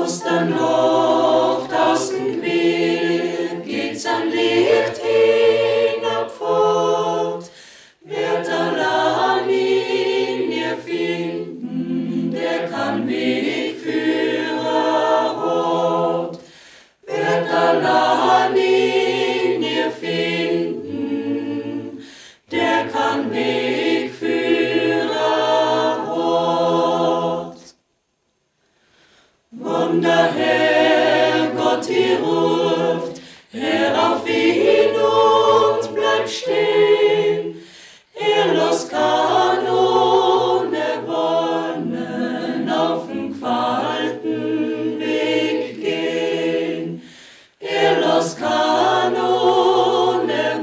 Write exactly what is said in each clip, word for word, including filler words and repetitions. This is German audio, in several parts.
Noch tausend Quil geht's am Licht hinab fort, wird allein ihn ihr finden, der kann Weg führen Ort, wird allein ihn ihr finden, der kann Weg führen Ort. Wunder Herr Gott, ihr ruft, herauf ihn und bleibt stehen. Er lässt Kanone wonnen auf den gefallten Weg gehen. Er lässt Kanone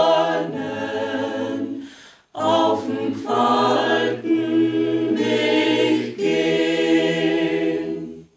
wonnen auf den gefallten Weg gehen.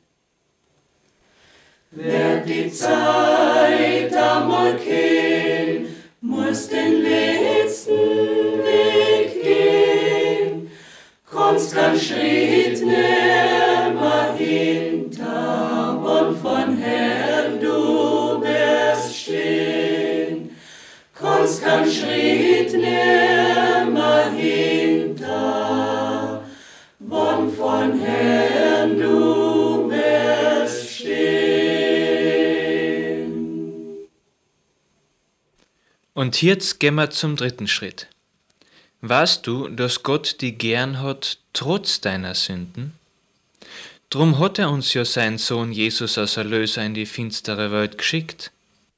Wer die Zeit einmal kennt, muss den letzten Weg gehen. Kommst kein Schritt nimmer hinter, und von Herrn du wirst stehen. Kommst kein Schritt nimmer hinter, und von Herrn du wirst stehen. Und jetzt gehen wir zum dritten Schritt. Weißt du, dass Gott dich gern hat, trotz deiner Sünden? Drum hat er uns ja seinen Sohn Jesus als Erlöser in die finstere Welt geschickt.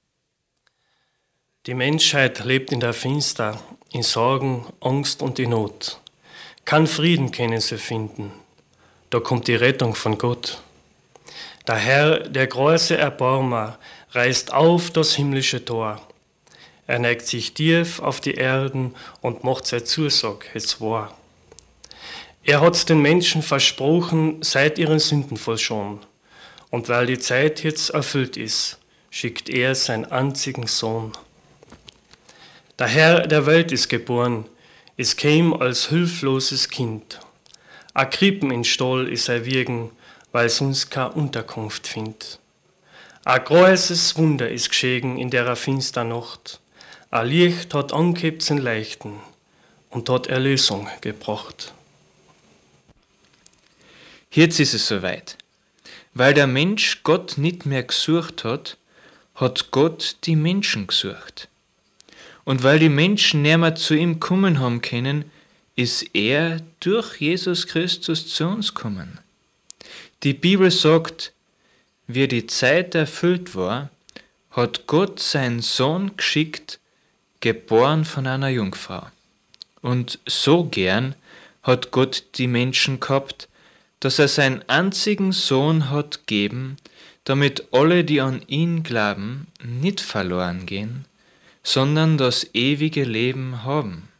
Die Menschheit lebt in der Finster, in Sorgen, Angst und in Not. Kein Frieden können sie finden. Da kommt die Rettung von Gott. Der Herr, der große Erbarmer, reißt auf das himmlische Tor. Er neigt sich tief auf die Erden und macht seine Zusage jetzt wahr. Er hat den Menschen versprochen, seit ihren Sünden schon. Und weil die Zeit jetzt erfüllt ist, schickt er seinen einzigen Sohn. Der Herr der Welt ist geboren, es käm als hilfloses Kind. A Krippen in Stall ist er wirgen, weil sonst keine Unterkunft findet. A großes Wunder ist geschehen in der finster Nacht. A Licht hat angehebt sein Leichten und hat Erlösung gebracht. Jetzt ist es soweit. Weil der Mensch Gott nicht mehr gesucht hat, hat Gott die Menschen gesucht. Und weil die Menschen nimmer zu ihm kommen haben können, ist er durch Jesus Christus zu uns gekommen. Die Bibel sagt, wie die Zeit erfüllt war, hat Gott seinen Sohn geschickt, geboren von einer Jungfrau. Und so gern hat Gott die Menschen gehabt, dass er seinen einzigen Sohn hat gegeben, damit alle, die an ihn glauben, nicht verloren gehen, sondern das ewige Leben haben.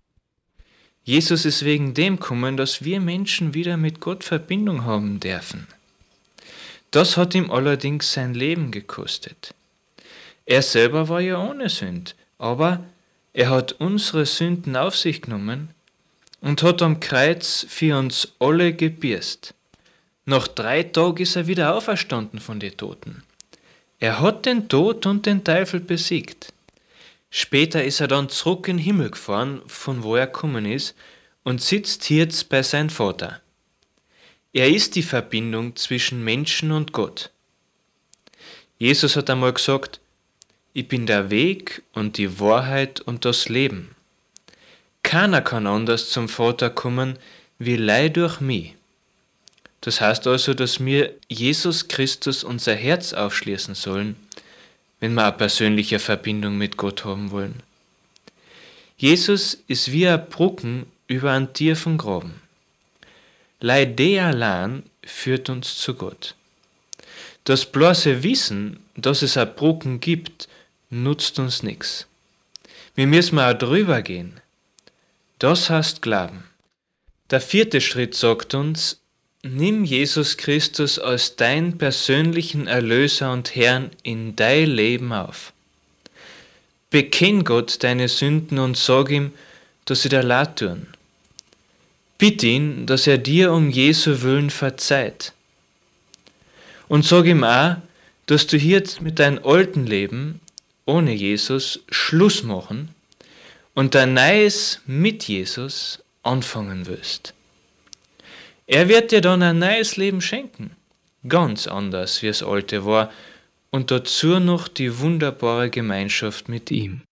Jesus ist wegen dem gekommen, dass wir Menschen wieder mit Gott Verbindung haben dürfen. Das hat ihm allerdings sein Leben gekostet. Er selber war ja ohne Sünd, aber er hat unsere Sünden auf sich genommen und hat am Kreuz für uns alle gebürst. Nach drei Tagen ist er wieder auferstanden von den Toten. Er hat den Tod und den Teufel besiegt. Später ist er dann zurück in den Himmel gefahren, von wo er gekommen ist, und sitzt jetzt bei seinem Vater. Er ist die Verbindung zwischen Menschen und Gott. Jesus hat einmal gesagt, ich bin der Weg und die Wahrheit und das Leben. Keiner kann anders zum Vater kommen, wie lei durch mich. Das heißt also, dass wir Jesus Christus unser Herz aufschließen sollen, wenn wir eine persönliche Verbindung mit Gott haben wollen. Jesus ist wie ein Brücken über einen tiefen Graben. Lei der allein führt uns zu Gott. Das bloße Wissen, dass es eine Brücken gibt, nutzt uns nichts. Wir müssen auch drüber gehen. Das heißt Glauben. Der vierte Schritt sagt uns, nimm Jesus Christus als dein persönlichen Erlöser und Herrn in dein Leben auf. Bekenn Gott deine Sünden und sag ihm, dass sie dir leid tun. Bitte ihn, dass er dir um Jesu Willen verzeiht. Und sag ihm auch, dass du jetzt mit deinem alten Leben ohne Jesus Schluss machen und dein neues mit Jesus anfangen willst. Er wird dir dann ein neues Leben schenken, ganz anders wie das alte war, und dazu noch die wunderbare Gemeinschaft mit ihm.